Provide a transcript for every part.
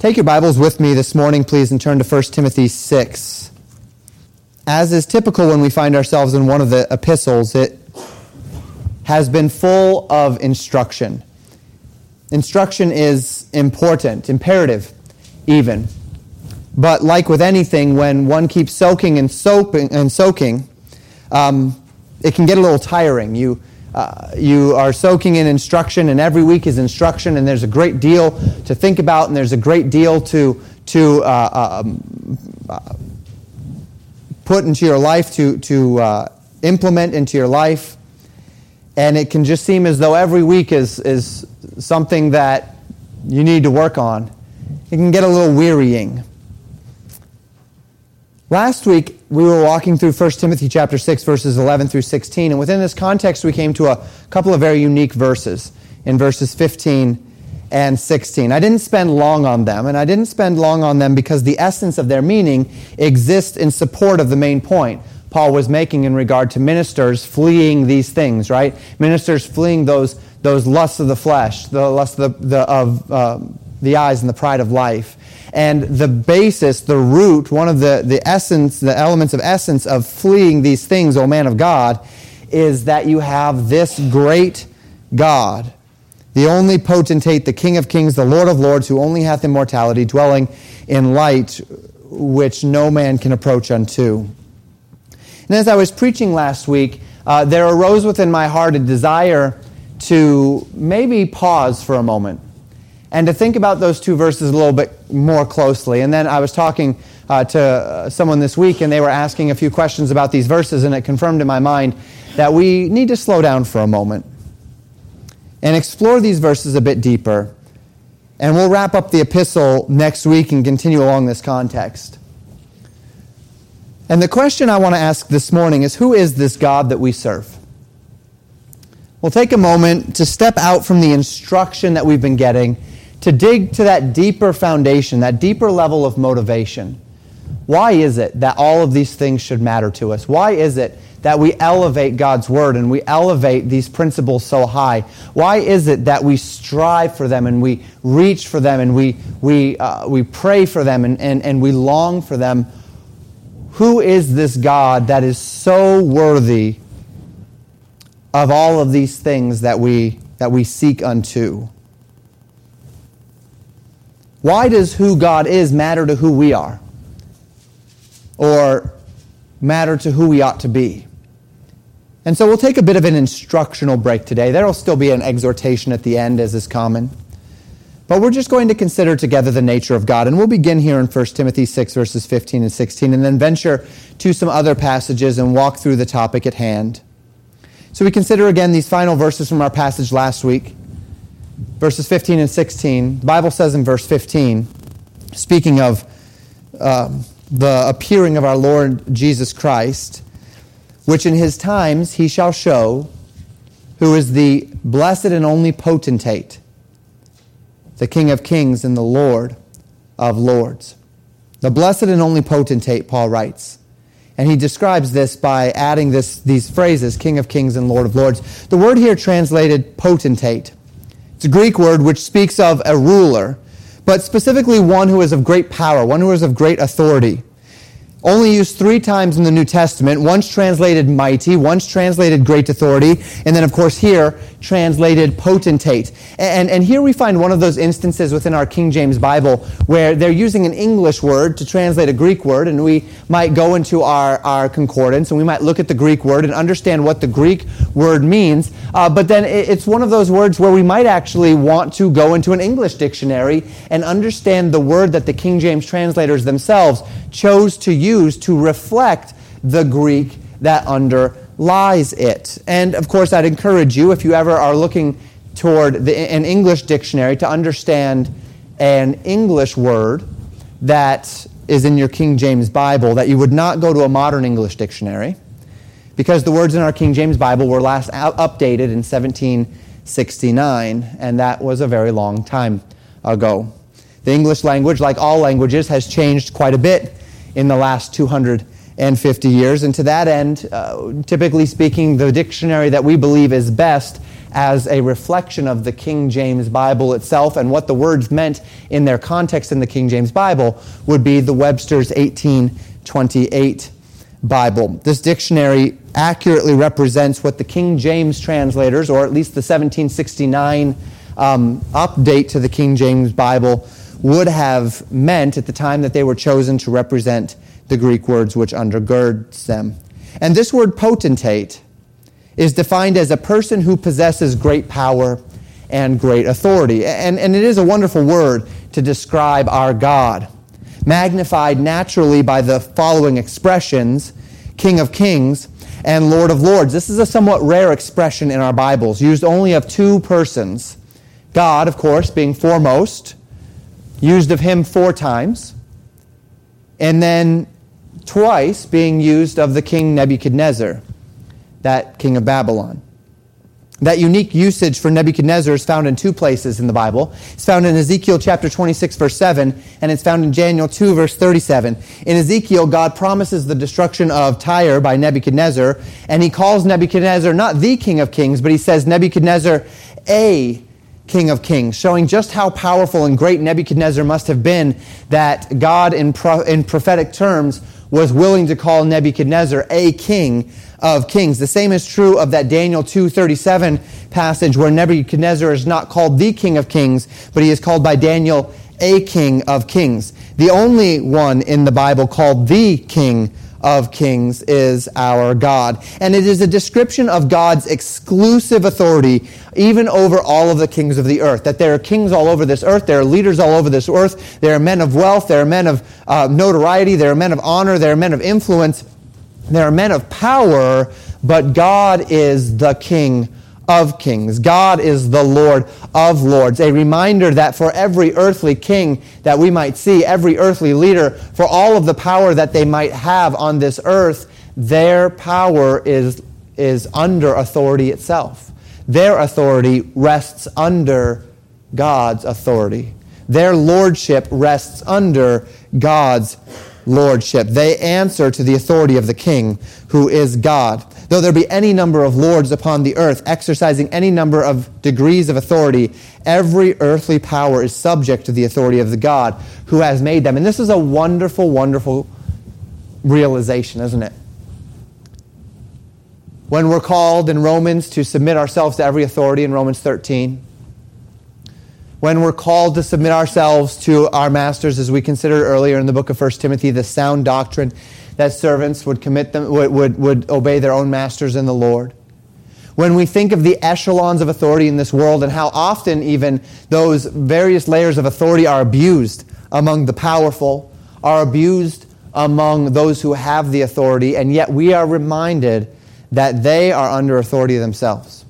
Take your Bibles with me this morning, please, and turn to 1 Timothy 6. As is typical when we find ourselves in one of the epistles, it has been full of instruction. Instruction is important, imperative even. But like with anything, when one keeps soaking, it can get a little tiring. You are soaking in instruction, and every week is instruction, and there's a great deal to think about, and there's a great deal to put into your life, to implement into your life. And it can just seem as though every week is something that you need to work on. It can get a little wearying. Last week, we were walking through 1 Timothy chapter 6, verses 11 through 16, and within this context, we came to a couple of very unique verses in verses 15 and 16. I didn't spend long on them, and I didn't spend long on them because the essence of their meaning exists in support of the main point Paul was making in regard to ministers fleeing these things, right? Ministers fleeing those lusts of the flesh, the lusts of the eyes and the pride of life. And the basis, the root, one of the essence, the elements of essence of fleeing these things, O man of God, is that you have this great God, the only potentate, the King of kings, the Lord of lords, who only hath immortality, dwelling in light which no man can approach unto. And as I was preaching last week, there arose within my heart a desire to maybe pause for a moment and to think about those two verses a little bit more closely. And then I was talking to someone this week, and they were asking a few questions about these verses, and it confirmed in my mind that we need to slow down for a moment and explore these verses a bit deeper. And we'll wrap up the epistle next week and continue along this context. And the question I want to ask this morning is, who is this God that we serve? We'll take a moment to step out from the instruction that we've been getting, to dig to that deeper foundation, that deeper level of motivation. Why is it that all of these things should matter to us? Why is it that we elevate God's Word and we elevate these principles so high? Why is it that we strive for them and we reach for them and we pray for them and we long for them? Who is this God that is so worthy of all of these things that we seek unto? Why does who God is matter to who we are? Or matter to who we ought to be? And so we'll take a bit of an instructional break today. There will still be an exhortation at the end, as is common. But we're just going to consider together the nature of God. And we'll begin here in 1 Timothy 6, verses 15 and 16, and then venture to some other passages and walk through the topic at hand. So we consider again these final verses from our passage last week. Verses 15 and 16, the Bible says in verse 15, speaking of the appearing of our Lord Jesus Christ, which in his times he shall show, who is the blessed and only potentate, the King of kings and the Lord of lords. The blessed and only potentate, Paul writes. And he describes this by adding these phrases, King of kings and Lord of lords. The word here translated potentate. It's a Greek word which speaks of a ruler, but specifically one who is of great power, one who is of great authority. Only used 3 times in the New Testament, once translated mighty, once translated great authority, and then of course here translated potentate. And here we find one of those instances within our King James Bible where they're using an English word to translate a Greek word, and we might go into our concordance and we might look at the Greek word and understand what the Greek word means, but then it's one of those words where we might actually want to go into an English dictionary and understand the word that the King James translators themselves chose to use to reflect the Greek that underlies it. And of course, I'd encourage you, if you ever are looking toward an English dictionary, to understand an English word that is in your King James Bible, that you would not go to a modern English dictionary, because the words in our King James Bible were last updated in 1769, and that was a very long time ago. The English language, like all languages, has changed quite a bit in the last 250 years, and to that end, typically speaking, the dictionary that we believe is best as a reflection of the King James Bible itself, and what the words meant in their context in the King James Bible would be the Webster's 1828 Bible. This dictionary accurately represents what the King James translators, or at least the 1769 update to the King James Bible, would have meant at the time that they were chosen to represent the Greek words which undergirds them. And this word potentate is defined as a person who possesses great power and great authority. And it is a wonderful word to describe our God, magnified naturally by the following expressions: King of Kings and Lord of Lords. This is a somewhat rare expression in our Bibles, used only of two persons. God, of course, being foremost, used of him 4 times, and then twice being used of the king Nebuchadnezzar, that king of Babylon. That unique usage for Nebuchadnezzar is found in 2 places in the Bible. It's found in Ezekiel chapter 26, verse 7, and it's found in Daniel 2, verse 37. In Ezekiel, God promises the destruction of Tyre by Nebuchadnezzar, and he calls Nebuchadnezzar not the King of Kings, but he says Nebuchadnezzar a King of Kings, showing just how powerful and great Nebuchadnezzar must have been that God, in prophetic terms, was willing to call Nebuchadnezzar a King of Kings. The same is true of that Daniel 2:37 passage where Nebuchadnezzar is not called the King of Kings, but he is called by Daniel a King of Kings. The only one in the Bible called the King of Kings is our God. And it is a description of God's exclusive authority even over all of the kings of the earth. That there are kings all over this earth, there are leaders all over this earth, there are men of wealth, there are men of notoriety, there are men of honor, there are men of influence, there are men of power, but God is the King of Kings. God is the Lord of Lords. A reminder that for every earthly king that we might see, every earthly leader, for all of the power that they might have on this earth, their power is under authority itself. Their authority rests under God's authority. Their lordship rests under God's lordship. They answer to the authority of the king, who is God. Though there be any number of lords upon the earth, exercising any number of degrees of authority, every earthly power is subject to the authority of the God who has made them. And this is a wonderful, wonderful realization, isn't it? When we're called in Romans to submit ourselves to every authority in Romans 13, when we're called to submit ourselves to our masters, as we considered earlier in the book of 1 Timothy, the sound doctrine that servants would would obey their own masters in the Lord. When we think of the echelons of authority in this world and how often even those various layers of authority are abused among the powerful, are abused among those who have the authority, and yet we are reminded that they are under authority themselves.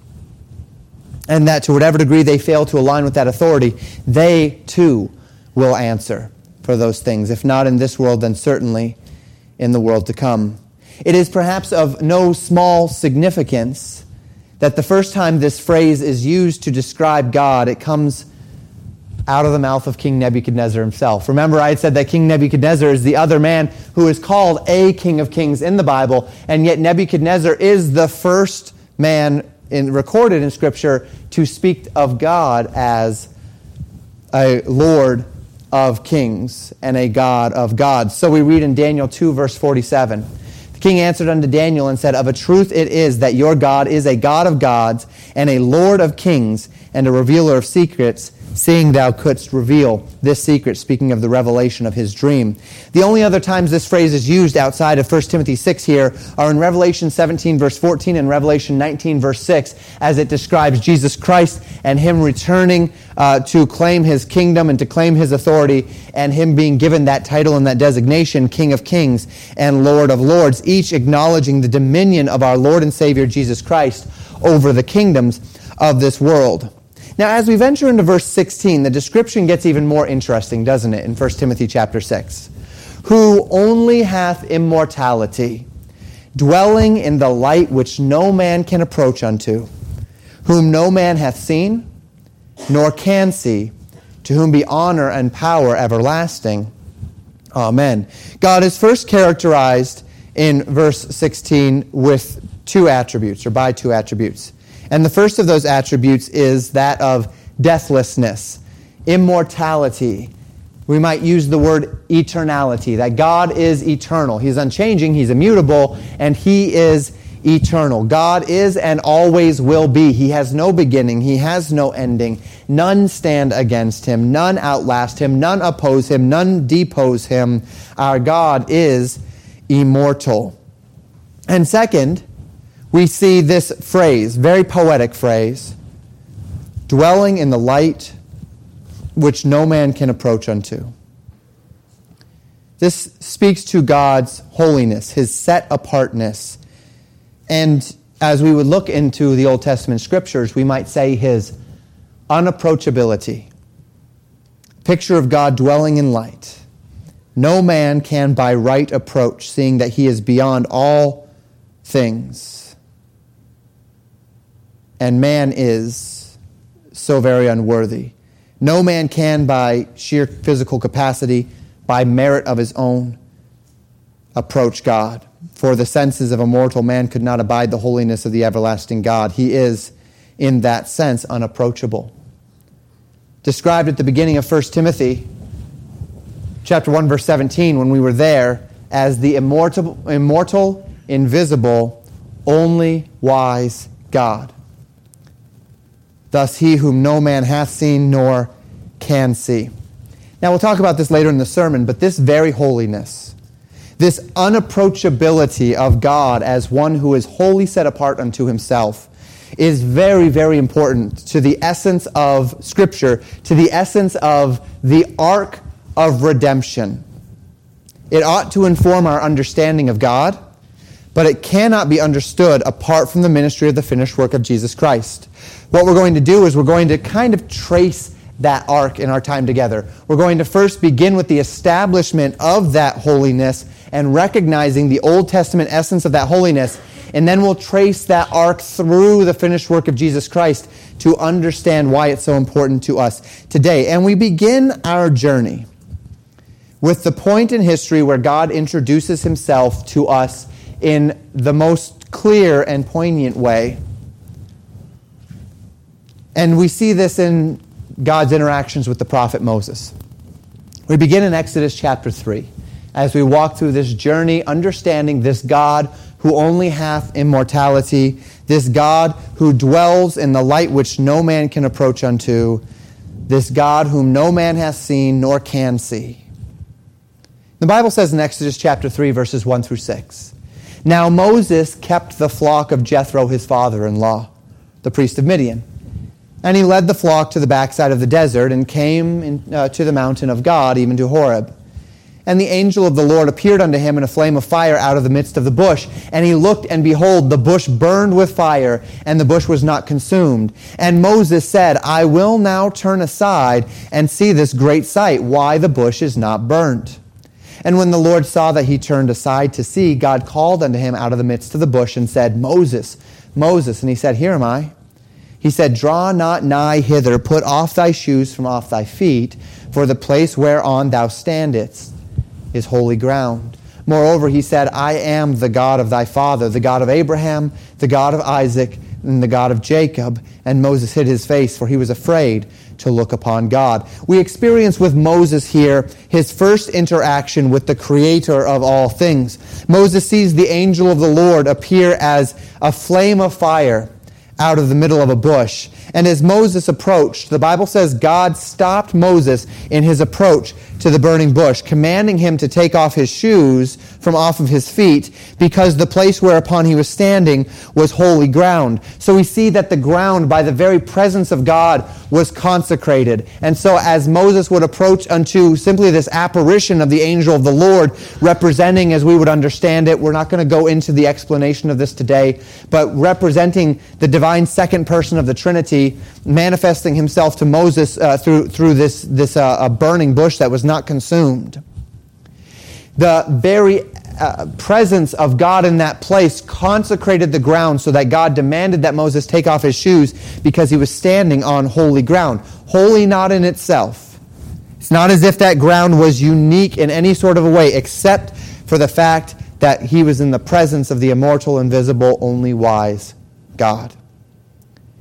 And that to whatever degree they fail to align with that authority, they too will answer for those things. If not in this world, then certainly in the world to come. It is perhaps of no small significance that the first time this phrase is used to describe God, it comes out of the mouth of King Nebuchadnezzar himself. Remember, I had said that King Nebuchadnezzar is the other man who is called a King of Kings in the Bible, and yet Nebuchadnezzar is the first man recorded in Scripture to speak of God as a Lord of kings and a God of gods. So we read in Daniel 2, verse 47, the king answered unto Daniel and said, Of a truth it is that your God is a God of gods and a Lord of kings and a revealer of secrets, seeing thou couldst reveal this secret, speaking of the revelation of his dream. The only other times this phrase is used outside of 1 Timothy 6 here are in Revelation 17, verse 14 and Revelation 19, verse 6, as it describes Jesus Christ and him returning to claim his kingdom and to claim his authority, and him being given that title and that designation, King of Kings and Lord of Lords, each acknowledging the dominion of our Lord and Savior Jesus Christ over the kingdoms of this world. Now, as we venture into verse 16, the description gets even more interesting, doesn't it, in 1 Timothy chapter 6? Who only hath immortality, dwelling in the light which no man can approach unto, whom no man hath seen, nor can see, to whom be honor and power everlasting. Amen. God is first characterized in verse 16 with 2 attributes, or by 2 attributes. And the first of those attributes is that of deathlessness, immortality. We might use the word eternality, that God is eternal. He's unchanging, He's immutable, and He is eternal. God is and always will be. He has no beginning. He has no ending. None stand against Him. None outlast Him. None oppose Him. None depose Him. Our God is immortal. And second, we see this phrase, very poetic phrase, dwelling in the light which no man can approach unto. This speaks to God's holiness, His set-apartness. And as we would look into the Old Testament Scriptures, we might say His unapproachability. Picture of God dwelling in light. No man can by right approach, seeing that He is beyond all things. And man is so very unworthy. No man can, by sheer physical capacity, by merit of his own, approach God. For the senses of a mortal man could not abide the holiness of the everlasting God. He is, in that sense, unapproachable. Described at the beginning of 1 Timothy, chapter 1, verse 17, when we were there, as the immortal, invisible, only wise God. Thus He whom no man hath seen nor can see. Now we'll talk about this later in the sermon, but this very holiness, this unapproachability of God as one who is wholly set apart unto Himself, is very, very important to the essence of Scripture, to the essence of the arc of redemption. It ought to inform our understanding of God, but it cannot be understood apart from the ministry of the finished work of Jesus Christ. What we're going to do is we're going to kind of trace that arc in our time together. We're going to first begin with the establishment of that holiness and recognizing the Old Testament essence of that holiness, and then we'll trace that arc through the finished work of Jesus Christ to understand why it's so important to us today. And we begin our journey with the point in history where God introduces Himself to us in the most clear and poignant way. And we see this in God's interactions with the prophet Moses. We begin in Exodus chapter 3 as we walk through this journey, understanding this God who only hath immortality, this God who dwells in the light which no man can approach unto, this God whom no man hath seen nor can see. The Bible says in Exodus chapter 3, verses 1 through 6, Now Moses kept the flock of Jethro his father-in-law, the priest of Midian. And he led the flock to the backside of the desert and came to the mountain of God, even to Horeb. And the angel of the Lord appeared unto him in a flame of fire out of the midst of the bush. And he looked, and behold, the bush burned with fire, and the bush was not consumed. And Moses said, I will now turn aside and see this great sight, why the bush is not burnt. And when the Lord saw that he turned aside to see, God called unto him out of the midst of the bush and said, Moses, Moses. And he said, Here am I. He said, Draw not nigh hither, put off thy shoes from off thy feet, for the place whereon thou standest is holy ground. Moreover, he said, I am the God of thy father, the God of Abraham, the God of Isaac, and the God of Jacob. And Moses hid his face, for he was afraid to look upon God. We experience with Moses here his first interaction with the Creator of all things. Moses sees the angel of the Lord appear as a flame of fire out of the middle of a bush. And as Moses approached, the Bible says God stopped Moses in his approach to the burning bush, commanding him to take off his shoes from off of his feet, because the place whereupon he was standing was holy ground. So we see that the ground, by the very presence of God, was consecrated. And so as Moses would approach unto simply this apparition of the angel of the Lord, representing, as we would understand it, we're not going to go into the explanation of this today, but representing the divine second person of the Trinity, manifesting himself to Moses through this burning bush that was not consumed. The very presence of God in that place consecrated the ground, so that God demanded that Moses take off his shoes because he was standing on holy ground. Holy not in itself. It's not as if that ground was unique in any sort of a way, except for the fact that he was in the presence of the immortal, invisible, only wise God.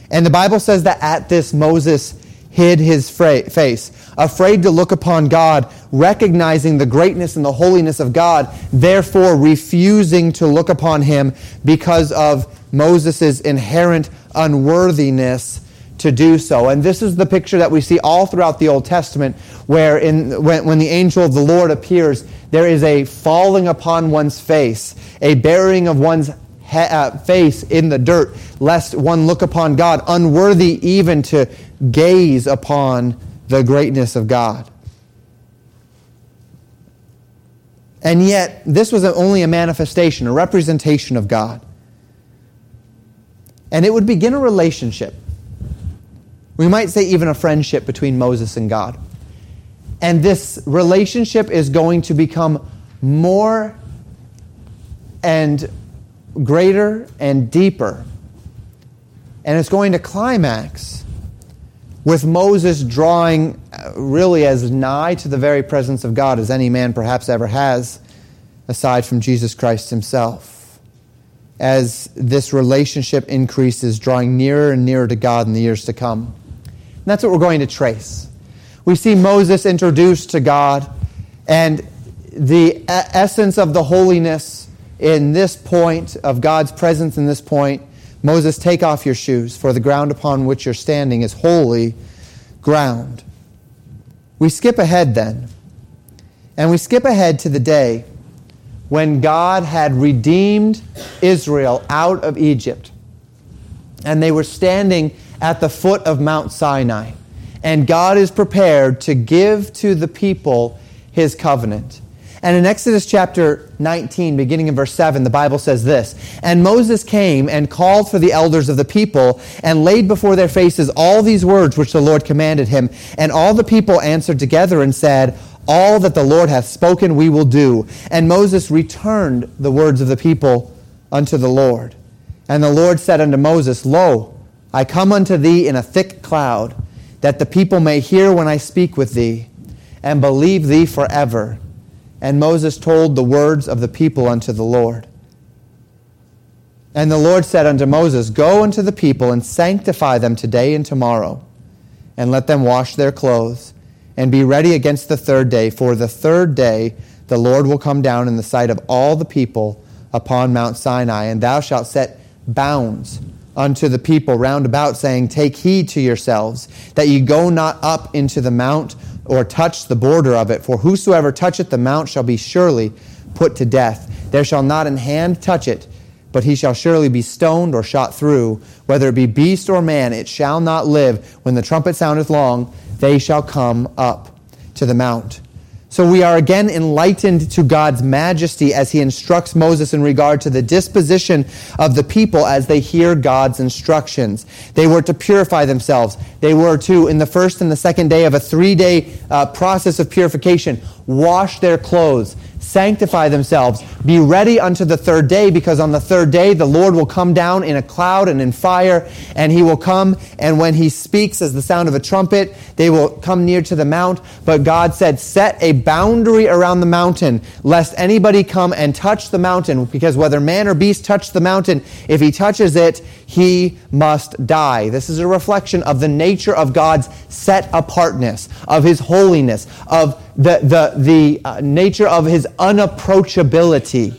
And the Bible says that at this Moses hid his face, afraid to look upon God, recognizing the greatness and the holiness of God, therefore refusing to look upon him because of Moses' inherent unworthiness to do so. And this is the picture that we see all throughout the Old Testament, where when the angel of the Lord appears, there is a falling upon one's face, a burying of one's face in the dirt, lest one look upon God, unworthy even to gaze upon the greatness of God. And yet, this was only a manifestation, a representation of God. And it would begin a relationship. We might say even a friendship between Moses and God. And this relationship is going to become more and greater and deeper. And it's going to climax with Moses drawing really as nigh to the very presence of God as any man perhaps ever has, aside from Jesus Christ himself. As this relationship increases, drawing nearer and nearer to God in the years to come. And that's what we're going to trace. We see Moses introduced to God, and the essence of the holiness in this point, of God's presence in this point, Moses, take off your shoes, for the ground upon which you're standing is holy ground. We skip ahead then, and we skip ahead to the day when God had redeemed Israel out of Egypt, and they were standing at the foot of Mount Sinai, and God is prepared to give to the people his covenant. And in Exodus chapter 19, beginning in verse 7, the Bible says this, "And Moses came and called for the elders of the people, and laid before their faces all these words which the Lord commanded him. And all the people answered together and said, All that the Lord hath spoken we will do. And Moses returned the words of the people unto the Lord. And the Lord said unto Moses, Lo, I come unto thee in a thick cloud, that the people may hear when I speak with thee, and believe thee forever. And Moses told the words of the people unto the Lord. And the Lord said unto Moses, Go unto the people, and sanctify them today and tomorrow, and let them wash their clothes, and be ready against the third day. For the third day the Lord will come down in the sight of all the people upon Mount Sinai, and thou shalt set bounds unto the people round about, saying, Take heed to yourselves, that ye go not up into the mount, or touch the border of it. For whosoever toucheth the mount shall be surely put to death. There shall not an hand touch it, but he shall surely be stoned or shot through. Whether it be beast or man, it shall not live. When the trumpet soundeth long, they shall come up to the mount. So we are again enlightened to God's majesty as he instructs Moses in regard to the disposition of the people as they hear God's instructions. They were to purify themselves. They were to, in the first and the second day of a 3-day process of purification, wash their clothes, sanctify themselves, be ready unto the third day, because on the third day the Lord will come down in a cloud and in fire, and he will come, and when he speaks as the sound of a trumpet, they will come near to the mount. But God said, set a boundary around the mountain, lest anybody come and touch the mountain, because whether man or beast touch the mountain, if he touches it, he must die. This is a reflection of the nature of God's set apartness, of his holiness, of the nature of his unapproachability.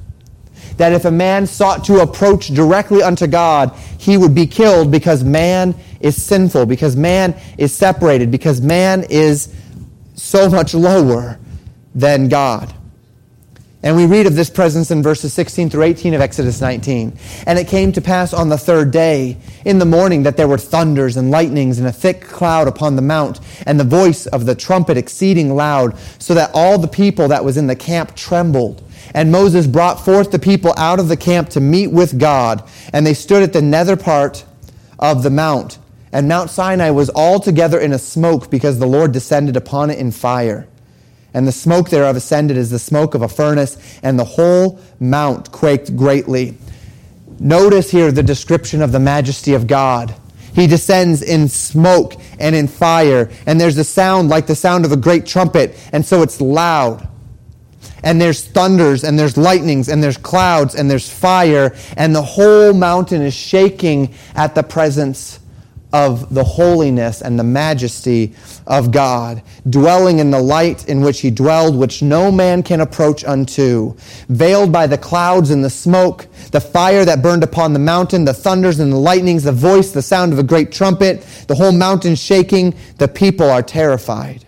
That if a man sought to approach directly unto God, he would be killed, because man is sinful, because man is separated, because man is so much lower than God. And we read of this presence in verses 16 through 18 of Exodus 19. And it came to pass on the third day in the morning that there were thunders and lightnings and a thick cloud upon the mount, and the voice of the trumpet exceeding loud, so that all the people that was in the camp trembled. And Moses brought forth the people out of the camp to meet with God, and they stood at the nether part of the mount. And Mount Sinai was altogether in a smoke, because the Lord descended upon it in fire. And the smoke thereof ascended as the smoke of a furnace, and the whole mount quaked greatly. Notice here the description of the majesty of God. He descends in smoke and in fire, and there's a sound like the sound of a great trumpet, and so it's loud. And there's thunders, and there's lightnings, and there's clouds, and there's fire, and the whole mountain is shaking at the presence of the holiness and the majesty of God, dwelling in the light in which he dwelled, which no man can approach unto, veiled by the clouds and the smoke, the fire that burned upon the mountain, the thunders and the lightnings, the voice, the sound of a great trumpet, the whole mountain shaking, the people are terrified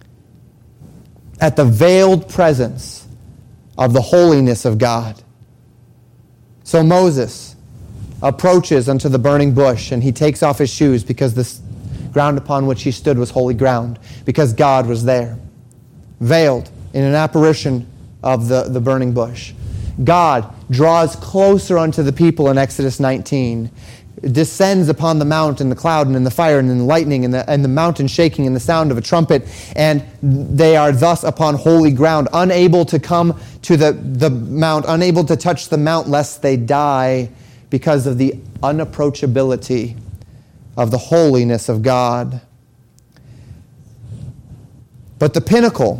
at the veiled presence of the holiness of God. So Moses approaches unto the burning bush, and he takes off his shoes because the ground upon which he stood was holy ground, because God was there, veiled in an apparition of the burning bush. God draws closer unto the people in Exodus 19, descends upon the mount and the cloud and in the fire and in the lightning and the mountain shaking and the sound of a trumpet, and they are thus upon holy ground, unable to come to the mount, unable to touch the mount lest they die, because of the unapproachability of the holiness of God. But the pinnacle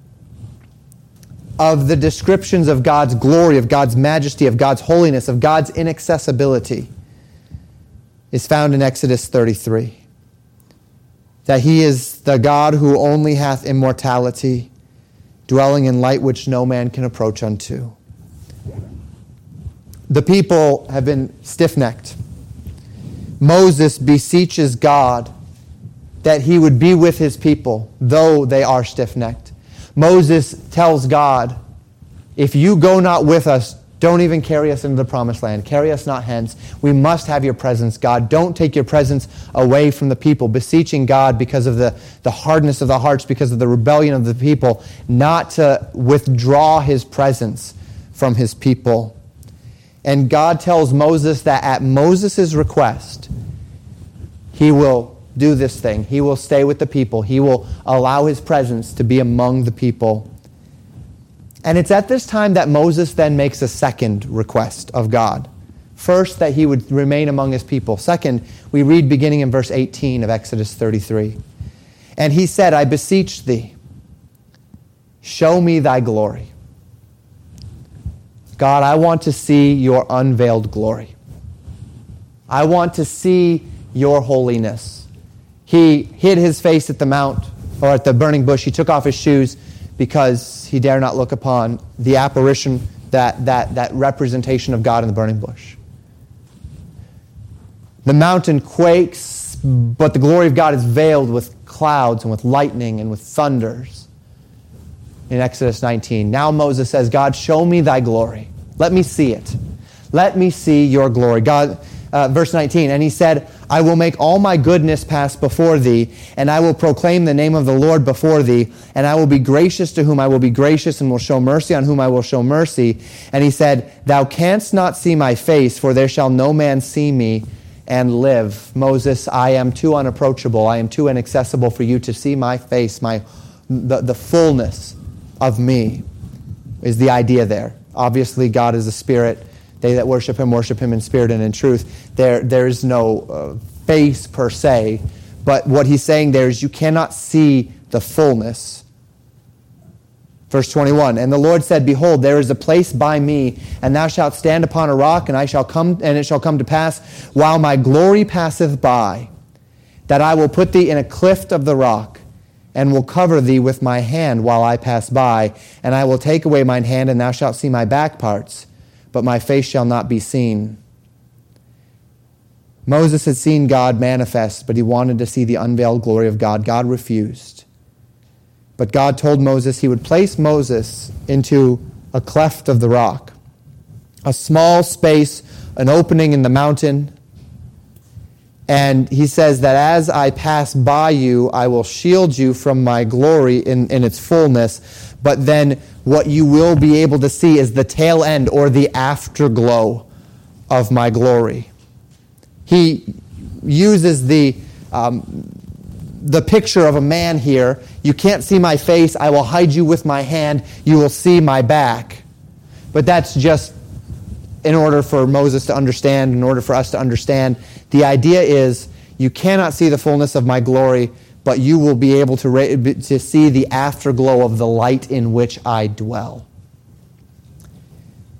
of the descriptions of God's glory, of God's majesty, of God's holiness, of God's inaccessibility is found in Exodus 33. That he is the God who only hath immortality, dwelling in light which no man can approach unto. The people have been stiff-necked. Moses beseeches God that he would be with his people, though they are stiff-necked. Moses tells God, if you go not with us, don't even carry us into the promised land. Carry us not hence. We must have your presence, God. Don't take your presence away from the people. Beseeching God because of the hardness of the hearts, because of the rebellion of the people, not to withdraw his presence from his people. And God tells Moses that at Moses' request, he will do this thing. He will stay with the people. He will allow his presence to be among the people. And it's at this time that Moses then makes a second request of God. First, that he would remain among his people. Second, we read beginning in verse 18 of Exodus 33. And he said, I beseech thee, show me thy glory. God, I want to see your unveiled glory. I want to see your holiness. He hid his face at the mount, or at the burning bush. He took off his shoes because he dare not look upon the apparition, that representation of God in the burning bush. The mountain quakes, but the glory of God is veiled with clouds and with lightning and with thunders. In Exodus 19. Now Moses says, God, show me thy glory. Let me see it. Let me see your glory. God, verse 19, and he said, I will make all my goodness pass before thee, and I will proclaim the name of the Lord before thee, and I will be gracious to whom I will be gracious, and will show mercy on whom I will show mercy. And he said, thou canst not see my face, for there shall no man see me and live. Moses, I am too unapproachable. I am too inaccessible for you to see my face, the fullness of me is the idea there. Obviously, God is a spirit. They that worship him in spirit and in truth. There is no face per se, but what he's saying there is you cannot see the fullness. Verse 21, and the Lord said, behold, there is a place by me, and thou shalt stand upon a rock, and it shall come to pass, while my glory passeth by, that I will put thee in a cleft of the rock, and will cover thee with my hand while I pass by, and I will take away mine hand, and thou shalt see my back parts, but my face shall not be seen. Moses had seen God manifest, but he wanted to see the unveiled glory of God. God refused. But God told Moses he would place Moses into a cleft of the rock, a small space, an opening in the mountain. And he says that as I pass by you, I will shield you from my glory in its fullness. But then what you will be able to see is the tail end or the afterglow of my glory. He uses the picture of a man here. You can't see my face. I will hide you with my hand. You will see my back. But that's just in order for Moses to understand, in order for us to understand. The idea is you cannot see the fullness of my glory, but you will be able to see the afterglow of the light in which I dwell.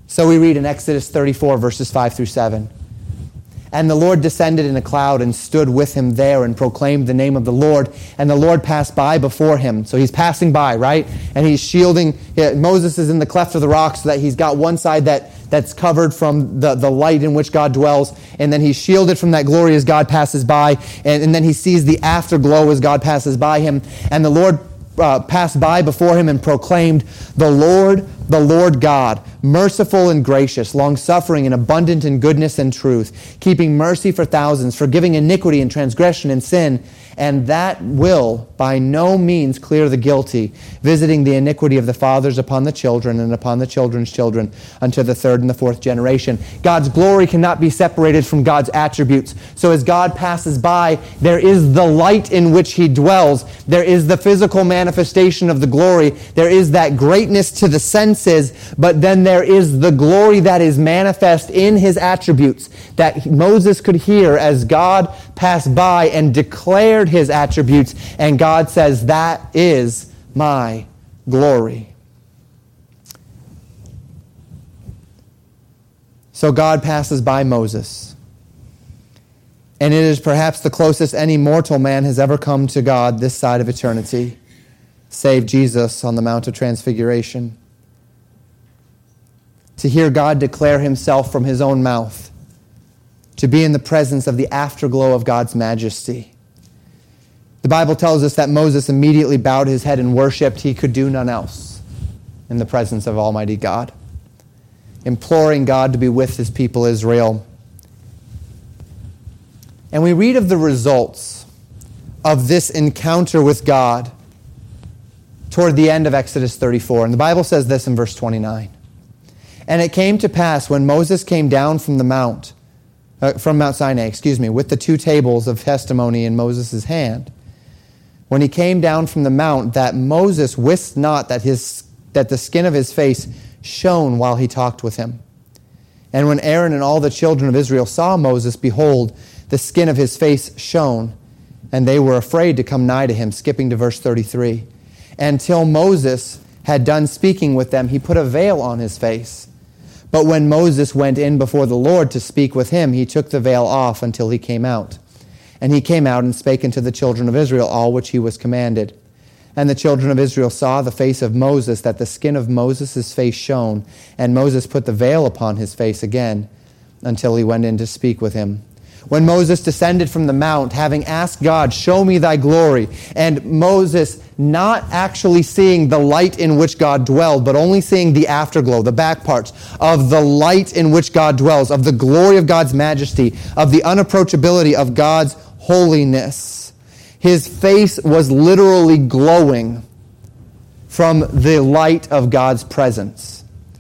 So we read in Exodus 34, verses 5 through 7. And the Lord descended in a cloud and stood with him there and proclaimed the name of the Lord. And the Lord passed by before him. So he's passing by, right? And he's shielding. Moses is in the cleft of the rock so that he's got one side that's covered from the light in which God dwells. And then he's shielded from that glory as God passes by. And then he sees the afterglow as God passes by him. And the Lord passed by before him and proclaimed, the Lord God, merciful and gracious, long-suffering and abundant in goodness and truth, keeping mercy for thousands, forgiving iniquity and transgression and sin, and that will by no means clear the guilty, visiting the iniquity of the fathers upon the children and upon the children's children unto the third and the fourth generation. God's glory cannot be separated from God's attributes. So as God passes by, there is the light in which he dwells. There is the physical manifestation of the glory. There is that greatness to the senses, but then there is the glory that is manifest in his attributes that Moses could hear as God passed by and declared his attributes, and God says, that is my glory. So God passes by Moses, and it is perhaps the closest any mortal man has ever come to God this side of eternity, save Jesus on the Mount of Transfiguration. To hear God declare himself from his own mouth, to be in the presence of the afterglow of God's majesty. The Bible tells us that Moses immediately bowed his head and worshipped. He could do none else in the presence of Almighty God, imploring God to be with his people Israel. And we read of the results of this encounter with God toward the end of Exodus 34. And the Bible says this in verse 29. And it came to pass when Moses came down from Mount Sinai, with the two tables of testimony in Moses' hand. When he came down from the mount, that Moses wist not that the skin of his face shone while he talked with him. And when Aaron and all the children of Israel saw Moses, behold, the skin of his face shone, and they were afraid to come nigh to him. Skipping to verse 33. Until Moses had done speaking with them, he put a veil on his face. But when Moses went in before the Lord to speak with him, he took the veil off until he came out. And he came out and spake unto the children of Israel all which he was commanded. And the children of Israel saw the face of Moses, that the skin of Moses' face shone. And Moses put the veil upon his face again until he went in to speak with him. When Moses descended from the mount, having asked God, show me thy glory, and Moses not actually seeing the light in which God dwelled, but only seeing the afterglow, the back parts of the light in which God dwells, of the glory of God's majesty, of the unapproachability of God's holiness. His face was literally glowing from the light of God's presence.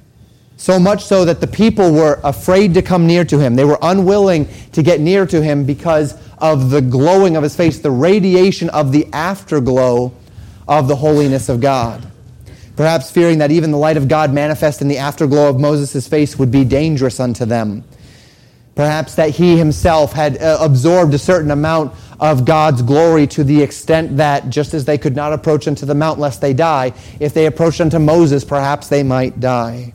So much so that the people were afraid to come near to him. They were unwilling to get near to him because of the glowing of his face, the radiation of the afterglow of the holiness of God. Perhaps fearing that even the light of God manifest in the afterglow of Moses' face would be dangerous unto them. Perhaps that he himself had absorbed a certain amount of God's glory to the extent that just as they could not approach unto the mount lest they die, if they approached unto Moses, perhaps they might die.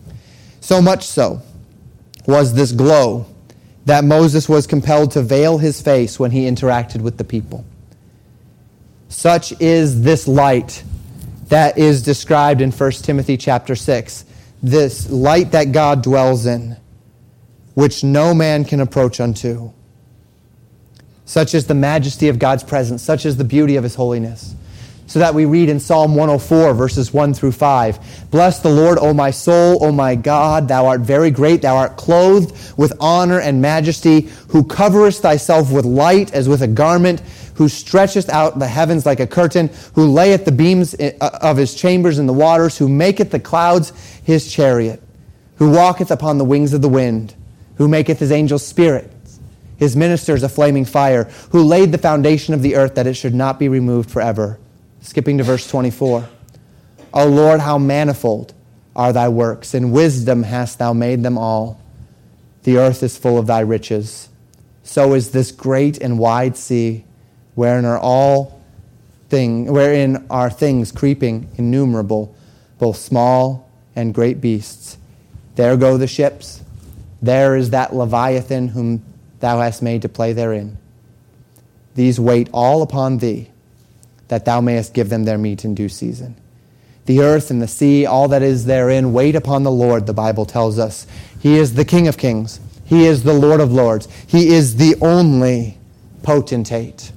So much so was this glow that Moses was compelled to veil his face when he interacted with the people. Such is this light that is described in 1 Timothy chapter 6, this light that God dwells in, which no man can approach unto. Such is the majesty of God's presence, such is the beauty of his holiness. So that we read in Psalm 104, verses 1 through 5, bless the Lord, O my soul, O my God, thou art very great, thou art clothed with honor and majesty, who coverest thyself with light as with a garment, who stretcheth out the heavens like a curtain, who layeth the beams of his chambers in the waters, who maketh the clouds his chariot, who walketh upon the wings of the wind, who maketh his angels spirits, his ministers a flaming fire, who laid the foundation of the earth that it should not be removed forever. Skipping to verse 24. O Lord, how manifold are thy works. In wisdom hast thou made them all. The earth is full of thy riches. So is this great and wide sea, wherein are things creeping innumerable, both small and great beasts. There go the ships. There is that Leviathan whom thou hast made to play therein. These wait all upon thee, that thou mayest give them their meat in due season. The earth and the sea, all that is therein, wait upon the Lord, the Bible tells us. He is the King of kings. He is the Lord of lords. He is the only potentate.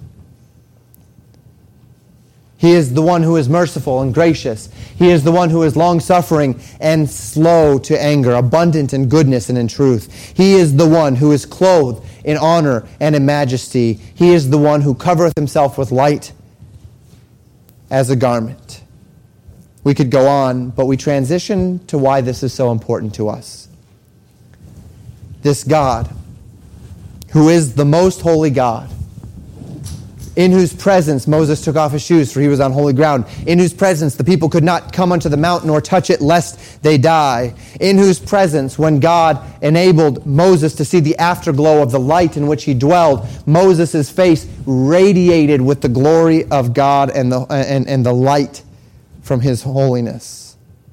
He is the one who is merciful and gracious. He is the one who is long-suffering and slow to anger, abundant in goodness and in truth. He is the one who is clothed in honor and in majesty. He is the one who covereth himself with light as a garment. We could go on, but we transition to why this is so important to us. This God, who is the most holy God, in whose presence Moses took off his shoes, for he was on holy ground, in whose presence the people could not come unto the mount nor touch it, lest they die, in whose presence, when God enabled Moses to see the afterglow of the light in which he dwelled, Moses' face radiated with the glory of God and the light from his holiness.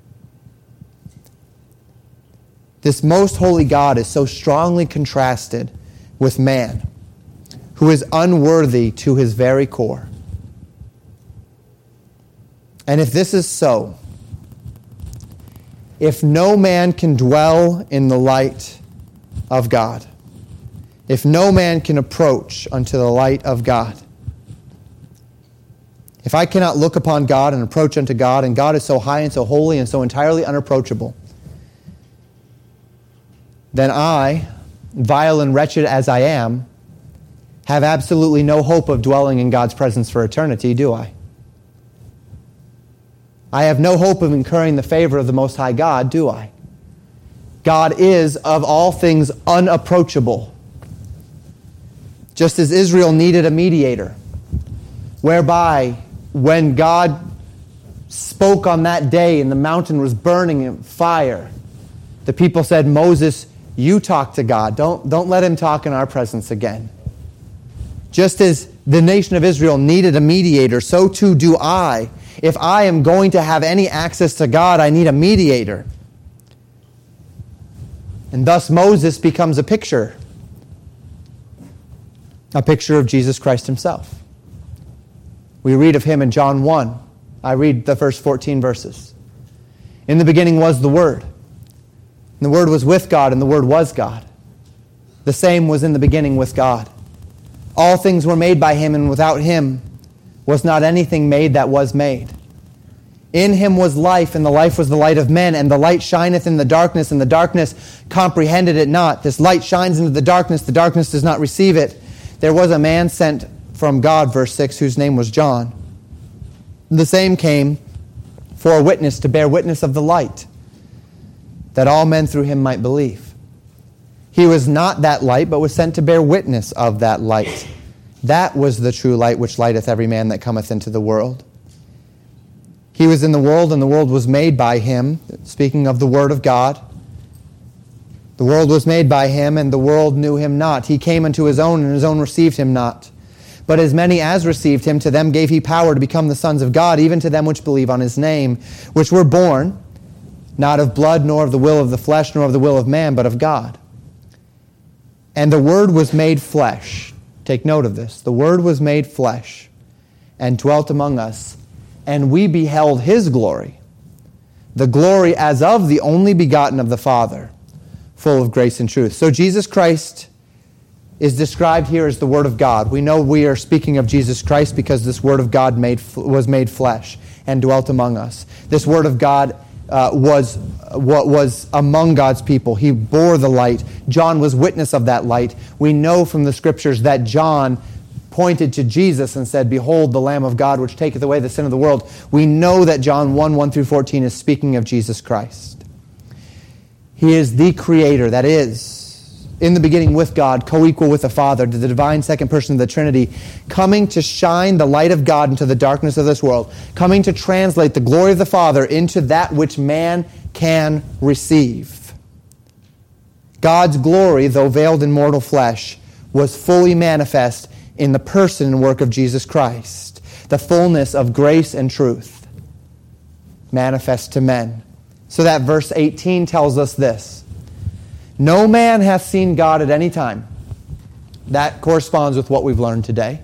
This most holy God is so strongly contrasted with man, who is unworthy to his very core. And if this is so, if no man can dwell in the light of God, if no man can approach unto the light of God, if I cannot look upon God and approach unto God, and God is so high and so holy and so entirely unapproachable, then I, vile and wretched as I am, have absolutely no hope of dwelling in God's presence for eternity, do I? I have no hope of incurring the favor of the Most High God, do I? God is, of all things, unapproachable. Just as Israel needed a mediator, whereby when God spoke on that day and the mountain was burning in fire, the people said, Moses, you talk to God. Don't let him talk in our presence again. Just as the nation of Israel needed a mediator, so too do I. If I am going to have any access to God, I need a mediator. And thus Moses becomes a picture of Jesus Christ himself. We read of him in John 1. I read the first 14 verses. In the beginning was the Word. And the Word was with God, and the Word was God. The same was in the beginning with God. All things were made by him, and without him was not anything made that was made. In him was life, and the life was the light of men, and the light shineth in the darkness, and the darkness comprehended it not. This light shines into the darkness does not receive it. There was a man sent from God, verse 6, whose name was John. The same came for a witness, to bear witness of the light, that all men through him might believe. He was not that light, but was sent to bear witness of that light. That was the true light which lighteth every man that cometh into the world. He was in the world, and the world was made by him. Speaking of the Word of God. The world was made by him, and the world knew him not. He came unto his own, and his own received him not. But as many as received him, to them gave he power to become the sons of God, even to them which believe on his name, which were born, not of blood, nor of the will of the flesh, nor of the will of man, but of God. And the Word was made flesh. Take note of this. The Word was made flesh and dwelt among us, and we beheld his glory, the glory as of the only begotten of the Father, full of grace and truth. So Jesus Christ is described here as the Word of God. We know we are speaking of Jesus Christ because this Word of God was made flesh and dwelt among us. This Word of God was what was among God's people. He bore the light. John was witness of that light. We know from the Scriptures that John pointed to Jesus and said, Behold the Lamb of God which taketh away the sin of the world. We know that John 1 through 14 is speaking of Jesus Christ. He is the Creator, that is, in the beginning with God, co-equal with the Father, the divine second person of the Trinity, coming to shine the light of God into the darkness of this world, coming to translate the glory of the Father into that which man can receive. God's glory, though veiled in mortal flesh, was fully manifest in the person and work of Jesus Christ, the fullness of grace and truth manifest to men So that verse 18 tells us this. No man hath seen God at any time. That corresponds with what we've learned today.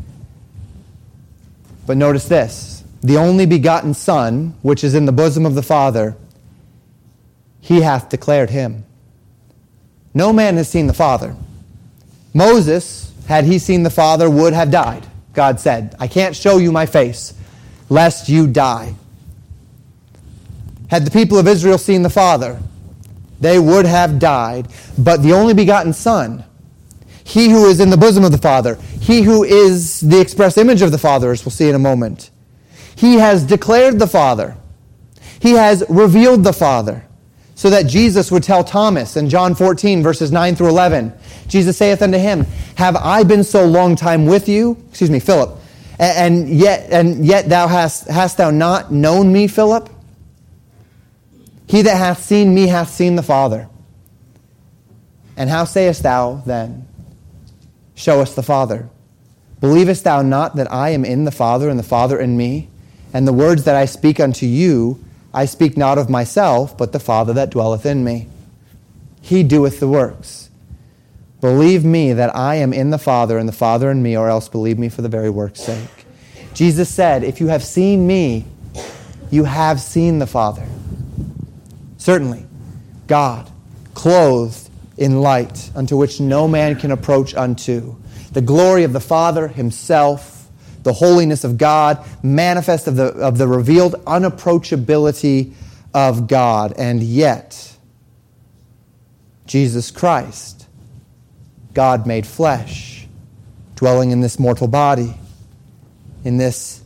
But notice this. The only begotten Son, which is in the bosom of the Father, he hath declared him. No man has seen the Father. Moses, had he seen the Father, would have died. God said, I can't show you my face, lest you die. Had the people of Israel seen the Father, they would have died. But the only begotten Son, he who is in the bosom of the Father, he who is the express image of the Father, as we'll see in a moment, he has declared the Father. He has revealed the Father. So that Jesus would tell Thomas in John 14, verses 9 through 11, Jesus saith unto him, have I been so long time with you? Philip. And yet thou hast thou not known me, Philip? He that hath seen me hath seen the Father. And how sayest thou then, show us the Father? Believest thou not that I am in the Father, and the Father in me? And the words that I speak unto you, I speak not of myself, but the Father that dwelleth in me. He doeth the works. Believe me that I am in the Father, and the Father in me, or else believe me for the very work's sake. Jesus said, if you have seen me, you have seen the Father. Certainly, God, clothed in light, unto which no man can approach unto. The glory of the Father himself, the holiness of God, manifest of the revealed unapproachability of God. And yet, Jesus Christ, God made flesh, dwelling in this mortal body, in this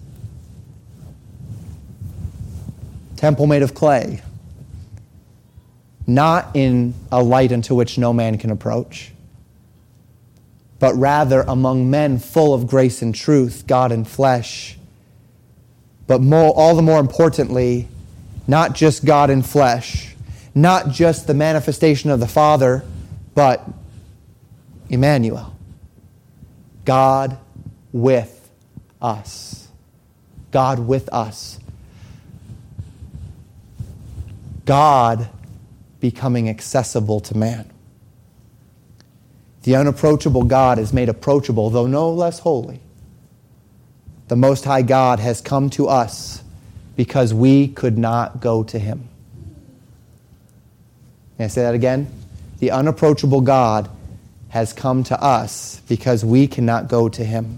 temple made of clay, not in a light unto which no man can approach, but rather among men full of grace and truth, God in flesh. But all the more importantly, not just God in flesh, not just the manifestation of the Father, but Emmanuel, God with us. God with us. God becoming accessible to man. The unapproachable God is made approachable, though no less holy. The Most High God has come to us because we could not go to him. May I say that again? The unapproachable God has come to us because we cannot go to him.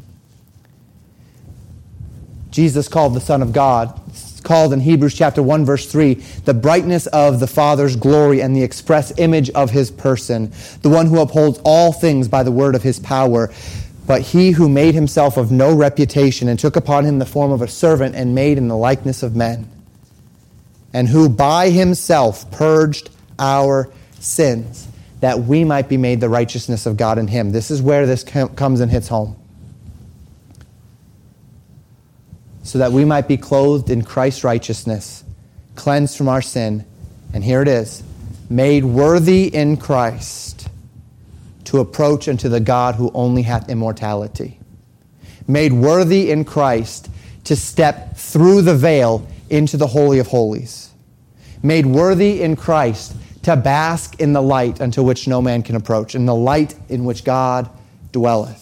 Jesus called the Son of God, called in Hebrews chapter 1, verse 3, the brightness of the Father's glory and the express image of his person, the one who upholds all things by the word of his power. But he who made himself of no reputation and took upon him the form of a servant and made in the likeness of men, and who by himself purged our sins, that we might be made the righteousness of God in him. This is where this comes and hits home. So that we might be clothed in Christ's righteousness, cleansed from our sin, and here it is, made worthy in Christ to approach unto the God who only hath immortality. Made worthy in Christ to step through the veil into the Holy of Holies. Made worthy in Christ to bask in the light unto which no man can approach, in the light in which God dwelleth.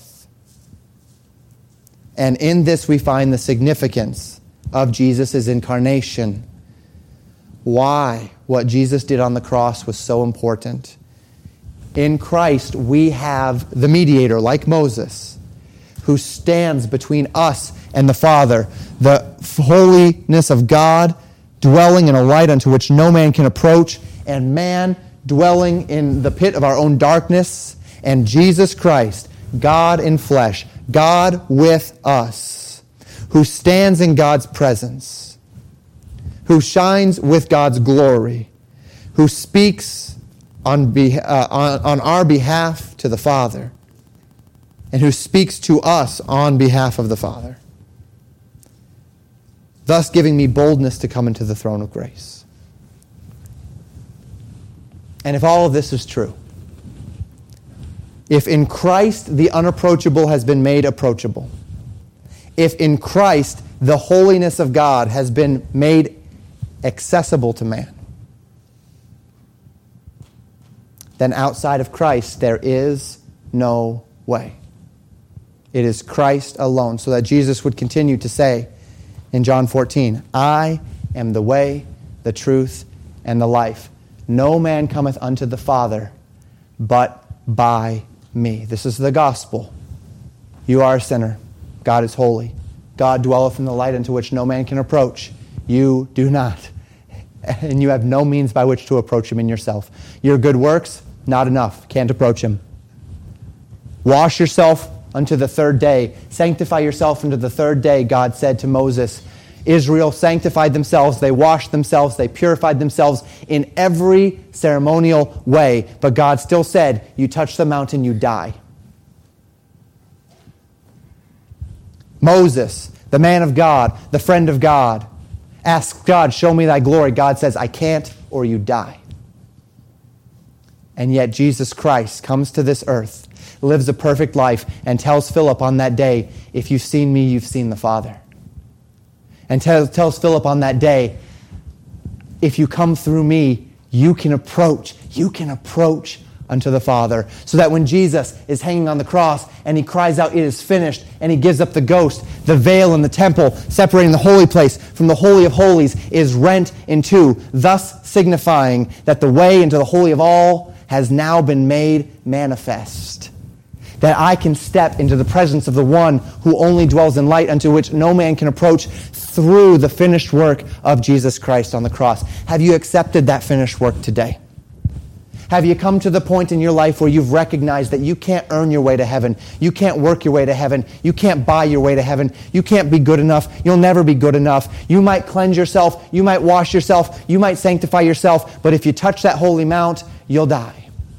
And in this we find the significance of Jesus' incarnation. Why what Jesus did on the cross was so important. In Christ we have the mediator, like Moses, who stands between us and the Father, the holiness of God dwelling in a light unto which no man can approach, and man dwelling in the pit of our own darkness, and Jesus Christ, God in flesh, God with us, who stands in God's presence, who shines with God's glory, who speaks on our behalf to the Father, and who speaks to us on behalf of the Father, thus giving me boldness to come into the throne of grace. And if all of this is true, if in Christ the unapproachable has been made approachable, if in Christ the holiness of God has been made accessible to man, then outside of Christ there is no way. It is Christ alone. So that Jesus would continue to say in John 14, I am the way, the truth, and the life. No man cometh unto the Father but by me. This is the gospel. You are a sinner. God is holy. God dwelleth in the light into which no man can approach. You do not. And you have no means by which to approach him in yourself. Your good works, not enough. Can't approach him. Wash yourself unto the third day. Sanctify yourself unto the third day, God said to Moses. Israel sanctified themselves. They washed themselves. They purified themselves in every ceremonial way. But God still said, you touch the mountain, you die. Moses, the man of God, the friend of God, asks God, show me thy glory. God says, I can't, or you die. And yet Jesus Christ comes to this earth, lives a perfect life, and tells Philip on that day, if you've seen me, you've seen the Father. And tells Philip on that day, if you come through me, you can approach unto the Father. So that when Jesus is hanging on the cross and he cries out, it is finished, and he gives up the ghost, the veil in the temple separating the holy place from the Holy of Holies is rent in two, thus signifying that the way into the Holy of All has now been made manifest. That I can step into the presence of the one who only dwells in light, unto which no man can approach, through the finished work of Jesus Christ on the cross. Have you accepted that finished work today? Have you come to the point in your life where you've recognized that you can't earn your way to heaven? You can't work your way to heaven. You can't buy your way to heaven. You can't be good enough. You'll never be good enough. You might cleanse yourself. You might wash yourself. You might sanctify yourself. But if you touch that holy mount, you'll die.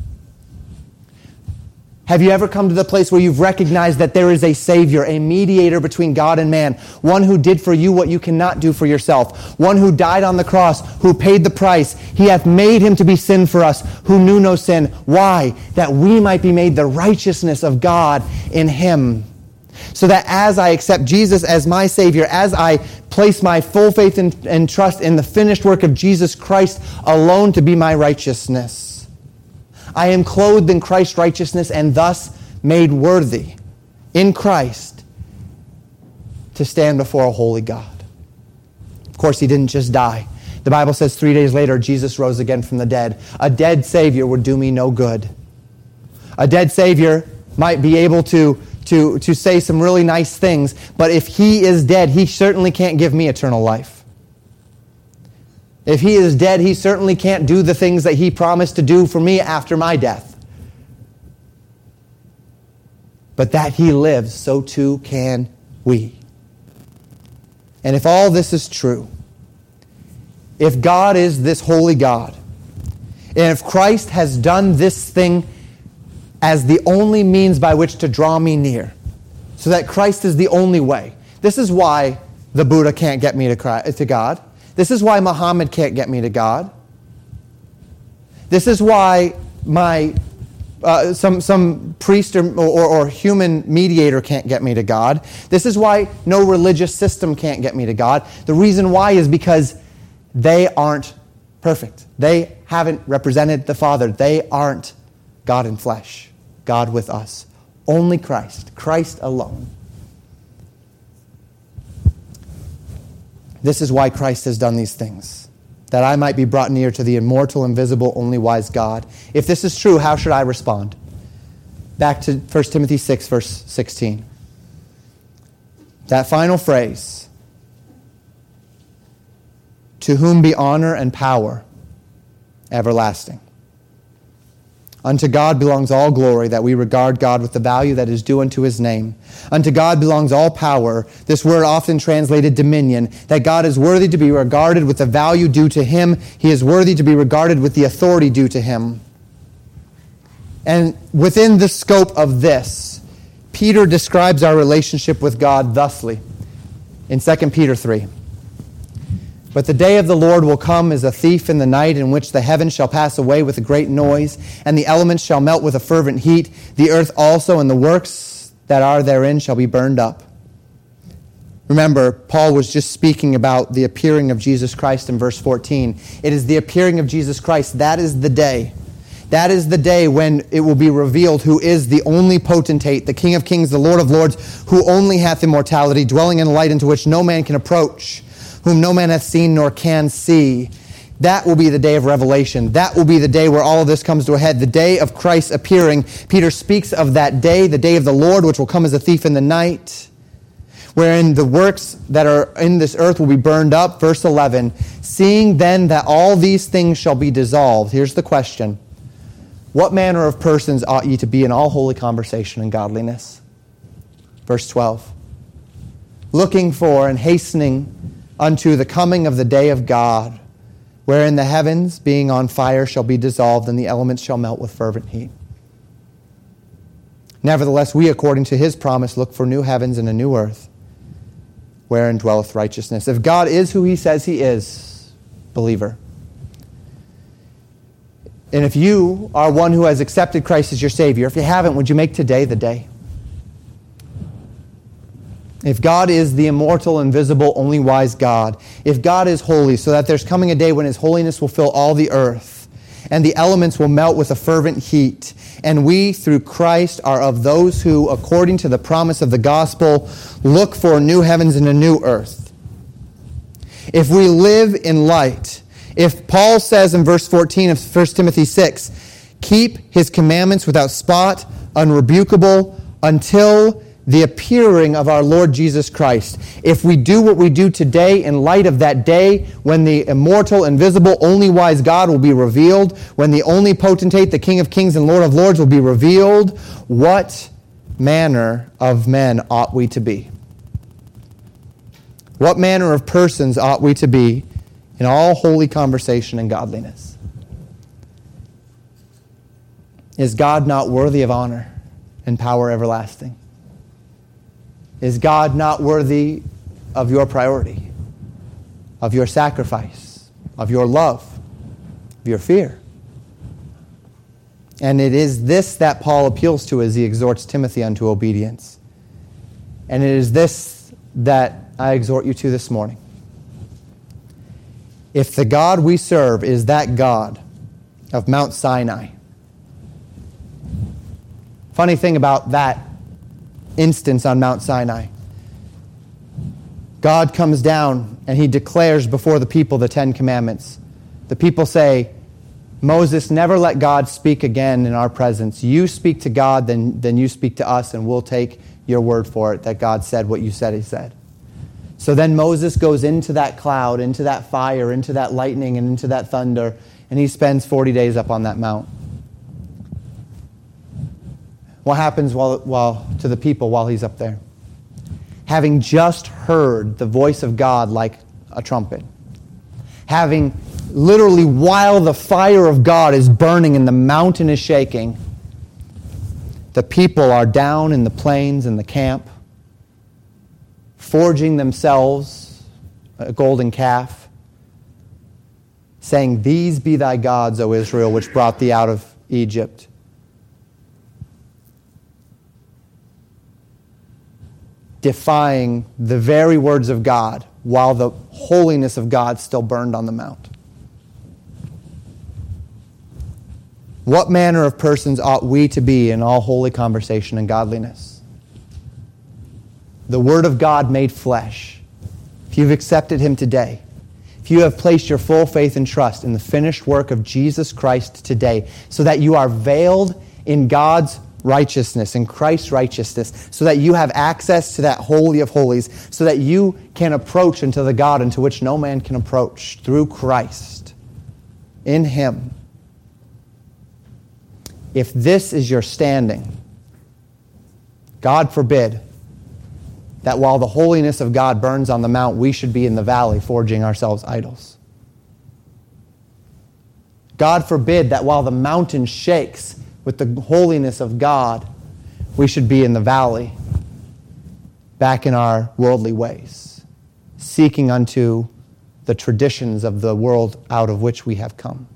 Have you ever come to the place where you've recognized that there is a Savior, a mediator between God and man, one who did for you what you cannot do for yourself, one who died on the cross, who paid the price. He hath made him to be sin for us, who knew no sin. Why? That we might be made the righteousness of God in him. So that as I accept Jesus as my Savior, as I place my full faith and trust in the finished work of Jesus Christ alone to be my righteousness, I am clothed in Christ's righteousness and thus made worthy in Christ to stand before a holy God. Of course, he didn't just die. The Bible says 3 days later, Jesus rose again from the dead. A dead Savior would do me no good. A dead Savior might be able to say some really nice things, but if he is dead, he certainly can't give me eternal life. If he is dead, he certainly can't do the things that he promised to do for me after my death. But that he lives, so too can we. And if all this is true, if God is this holy God, and if Christ has done this thing as the only means by which to draw me near, so that Christ is the only way. This is why the Buddha can't get me to God. This is why Muhammad can't get me to God. This is why some priest or human mediator can't get me to God. This is why no religious system can't get me to God. The reason why is because they aren't perfect. They haven't represented the Father. They aren't God in flesh, God with us. Only Christ, Christ alone. This is why Christ has done these things, that I might be brought near to the immortal, invisible, only wise God. If this is true, how should I respond? Back to 1 Timothy 6, verse 16. That final phrase, to whom be honor and power everlasting. Unto God belongs all glory, that we regard God with the value that is due unto his name. Unto God belongs all power, this word often translated dominion, that God is worthy to be regarded with the value due to him. He is worthy to be regarded with the authority due to him. And within the scope of this, Peter describes our relationship with God thusly in 2 Peter 3. But the day of the Lord will come as a thief in the night, in which the heavens shall pass away with a great noise, and the elements shall melt with a fervent heat. The earth also and the works that are therein shall be burned up. Remember, Paul was just speaking about the appearing of Jesus Christ in verse 14. It is the appearing of Jesus Christ. That is the day. That is the day when it will be revealed who is the only potentate, the King of kings, the Lord of lords, who only hath immortality, dwelling in a light into which no man can approach, whom no man hath seen nor can see. That will be the day of revelation. That will be the day where all of this comes to a head, the day of Christ appearing. Peter speaks of that day, the day of the Lord, which will come as a thief in the night, wherein the works that are in this earth will be burned up. Verse 11, seeing then that all these things shall be dissolved. Here's the question. What manner of persons ought ye to be in all holy conversation and godliness? Verse 12, looking for and hastening unto the coming of the day of God, wherein the heavens, being on fire, shall be dissolved, and the elements shall melt with fervent heat. Nevertheless, we, according to his promise, look for new heavens and a new earth, wherein dwelleth righteousness. If God is who he says he is, believer, and if you are one who has accepted Christ as your Savior, if you haven't, would you make today the day? If God is the immortal, invisible, only wise God, if God is holy, so that there's coming a day when his holiness will fill all the earth, and the elements will melt with a fervent heat, and we, through Christ, are of those who, according to the promise of the gospel, look for new heavens and a new earth. If we live in light, if Paul says in verse 14 of 1 Timothy 6, keep his commandments without spot, unrebukable, until the appearing of our Lord Jesus Christ. If we do what we do today in light of that day when the immortal, invisible, only wise God will be revealed, when the only potentate, the King of kings and Lord of lords will be revealed, what manner of men ought we to be? What manner of persons ought we to be in all holy conversation and godliness? Is God not worthy of honor and power everlasting? Is God not worthy of your priority, of your sacrifice, of your love, of your fear? And it is this that Paul appeals to as he exhorts Timothy unto obedience. And it is this that I exhort you to this morning. If the God we serve is that God of Mount Sinai, funny thing about that instance on Mount Sinai, God comes down and he declares before the people the 10 commandments. The people say, Moses, never let God speak again in our presence. You speak to God, then you speak to us, and we'll take your word for it, that God said what you said he said. So then Moses goes into that cloud, into that fire, into that lightning, and into that thunder, and he spends 40 days up on that mount. What happens to the people while he's up there? Having just heard the voice of God like a trumpet, having literally while the fire of God is burning and the mountain is shaking, the people are down in the plains in the camp, forging themselves a golden calf, saying, "These be thy gods, O Israel, which brought thee out of Egypt." Defying the very words of God while the holiness of God still burned on the mount. What manner of persons ought we to be in all holy conversation and godliness? The Word of God made flesh. If you've accepted him today, if you have placed your full faith and trust in the finished work of Jesus Christ today, so that you are veiled in God's righteousness, in Christ's righteousness, so that you have access to that Holy of Holies, so that you can approach into the God into which no man can approach, through Christ, in him. If this is your standing, God forbid that while the holiness of God burns on the mount, we should be in the valley forging ourselves idols. God forbid that while the mountain shakes with the holiness of God, we should be in the valley, back in our worldly ways, seeking unto the traditions of the world out of which we have come.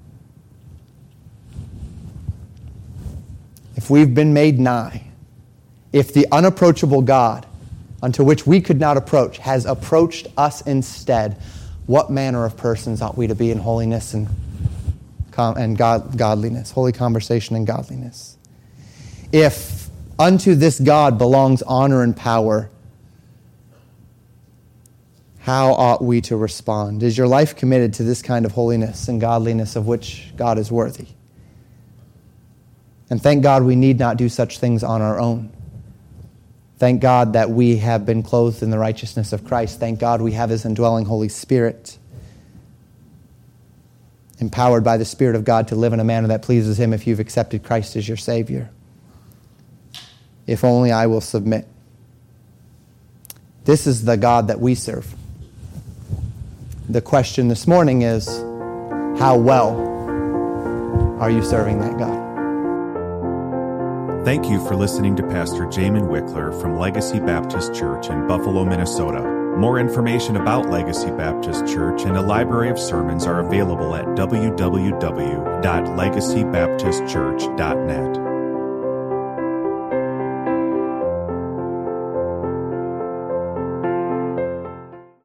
If we've been made nigh, if the unapproachable God, unto which we could not approach, has approached us instead, what manner of persons ought we to be in holiness and and godliness, holy conversation and godliness. If unto this God belongs honor and power, how ought we to respond? Is your life committed to this kind of holiness and godliness of which God is worthy? And thank God we need not do such things on our own. Thank God that we have been clothed in the righteousness of Christ. Thank God we have His indwelling Holy Spirit, empowered by the Spirit of God to live in a manner that pleases Him if you've accepted Christ as your Savior. If only I will submit. This is the God that we serve. The question this morning is, how well are you serving that God? Thank you for listening to Pastor Jamin Wickler from Legacy Baptist Church in Buffalo, Minnesota. More information about Legacy Baptist Church and a library of sermons are available at www.legacybaptistchurch.net.